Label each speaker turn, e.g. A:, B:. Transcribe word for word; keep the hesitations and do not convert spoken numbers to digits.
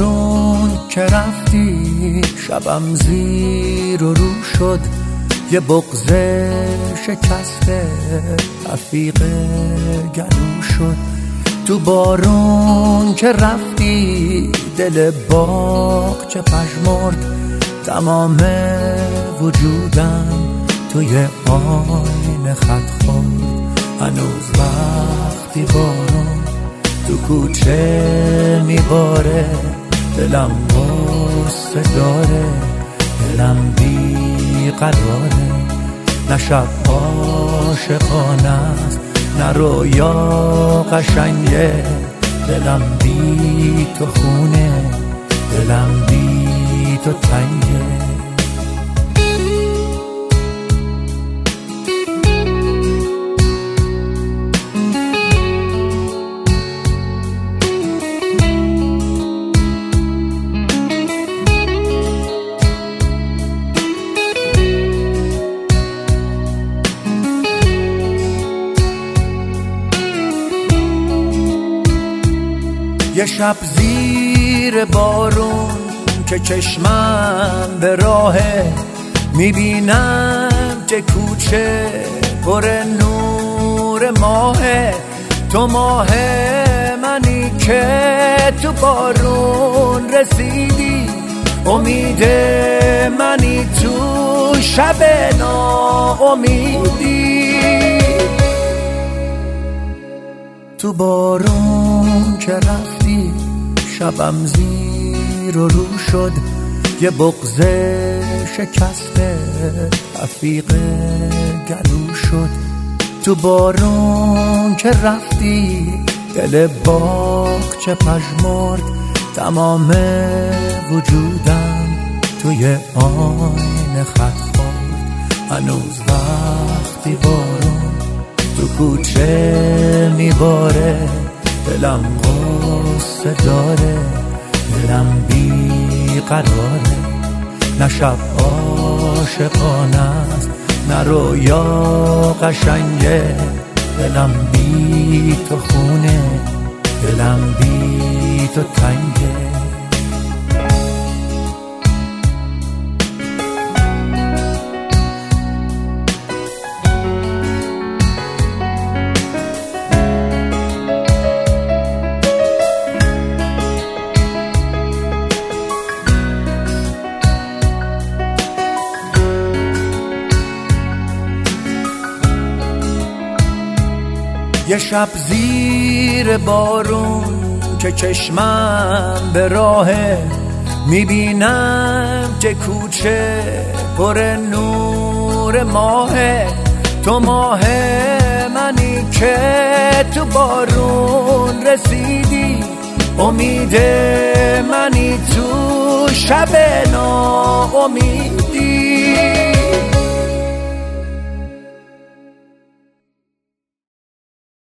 A: بارون که رفتی شبم زیر و رو شد، یه بغض شکسته رفیق گلو شد. تو بارون که رفتی دل باغ چه پژمرد، تمام وجودم توی آینه خط خورد. هنوز وقتی بارون تو کوچه میباره، دلم غصه داره، دلم بی قراره. نه شب عاشقانه است، نه رویا قشنگه، دلم بی تو خونه، دلم بی تو تنگه. یه شب زیر بارون که چشمم به راهه، میبینم که کوچه پر نور ماهه. تو ماه منی که تو بارون رسیدی، امید منی تو شب ناامیدی. تو بارون که رفتی شبم زیر و رو شد، یه بغض شکسته رفیق گلو شد. تو بارون که رفتی دل باغ چه پژمرد، تمام وجودم توی آینه خط خورد. هنوز وقتی بارون تو کوچه میباره، دلم غصه داره، دلم بی قراره. نه شب عاشقانه است، نه رویا قشنگه، دلم بی تو خونه، دلم بی تو تنگه. یه شب زیر بارون که چشمم به راهه، میبینم که کوچه پر نور ماهه. تو ماه منی که تو بارون رسیدی، امید منی تو شب ناامیدی.